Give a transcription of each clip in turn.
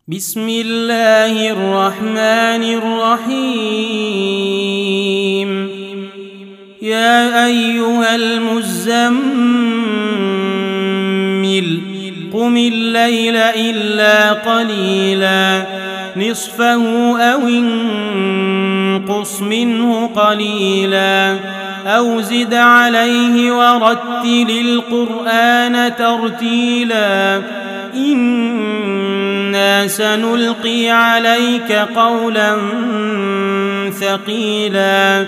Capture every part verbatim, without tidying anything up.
بسم الله الرحمن الرحيم. يا أيها المزمل قم الليل إلا قليلا نصفه أو انقص منه قليلا أو زد عليه ورتل القرآن ترتيلا إنا سنلقي عليك قولا ثقيلا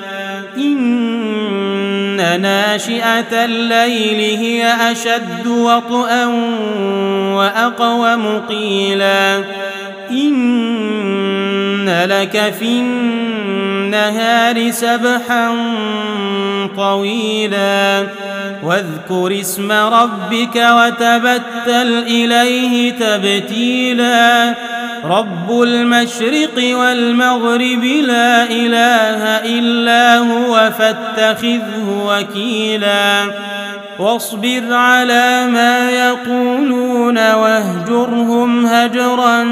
إن ناشئة الليل هي أشد وطئا وأقوم قيلا إن لك في النهار سبحا طويلا واذكر اسم ربك وتبتل إليه تبتيلا رب المشرق والمغرب لا إله إلا هو فاتخذه وكيلا واصبر على ما يقولون واهجرهم هجرا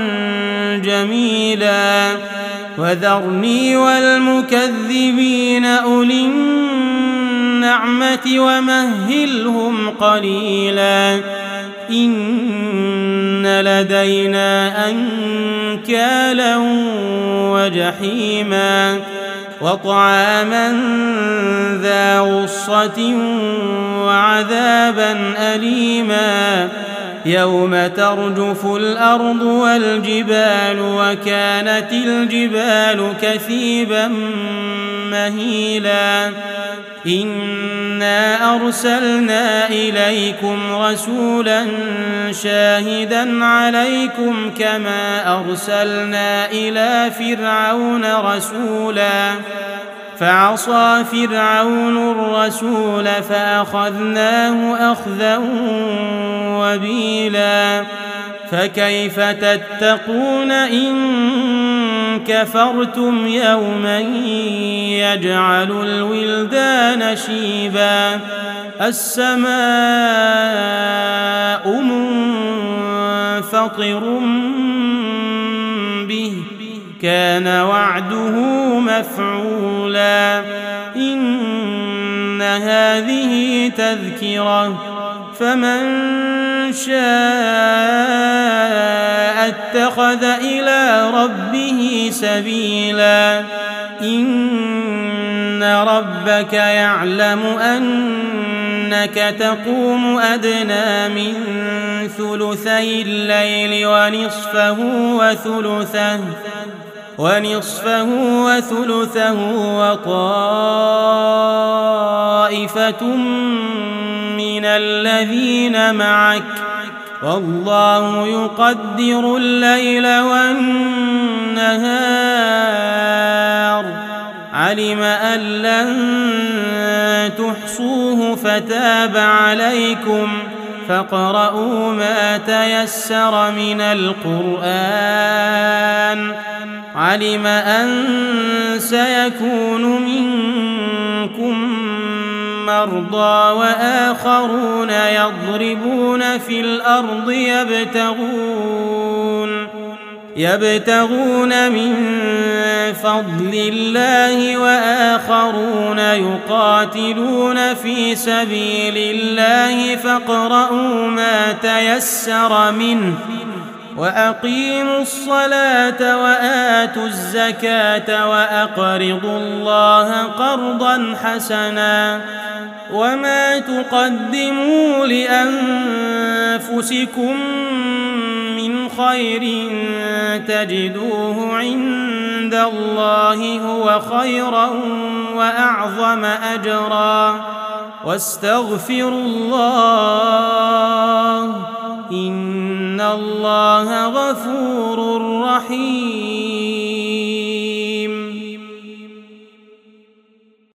جميلا وذرني والمكذبين أولي النعمة ومهلهم قليلا إن لدينا أنكالا وجحيما وطعاما ذا غصة وعذابا أليما يوم ترجف الأرض والجبال وكانت الجبال كثيبا مهيلا إنا أرسلنا إليكم رسولا شاهدا عليكم كما أرسلنا إلى فرعون رسولا فعصى فرعون الرسول فأخذناه أخذا وبيلا فكيف تتقون إن كفرتم يوما يجعل الولدان شيبا السماء منفطر به كان وعده مفعولا إن هذه تذكرة فمن شاء اتخذ إلى ربه سبيلا إن ربك يعلم أنك تقوم أدنى من ثلثي الليل ونصفه وثلثه ونصفه وثلثه وطائفة من الذين معك والله يقدر الليل والنهار علم أن لن تحصوه فتاب عليكم فاقرؤوا ما تيسر من القرآن علم أن سيكون منكم مرضى وآخرون يضربون في الأرض يبتغون يبتغون من فضل الله وآخرون يقاتلون في سبيل الله فاقرؤوا ما تيسر منه وأقيموا الصلاة وآتوا الزكاة وأقرضوا الله قرضا حسنا وما تقدموا لأنفسكم من خير تجدوه عند الله هو خيرا وأعظم أجرا واستغفروا الله إن الله غفور رحيم.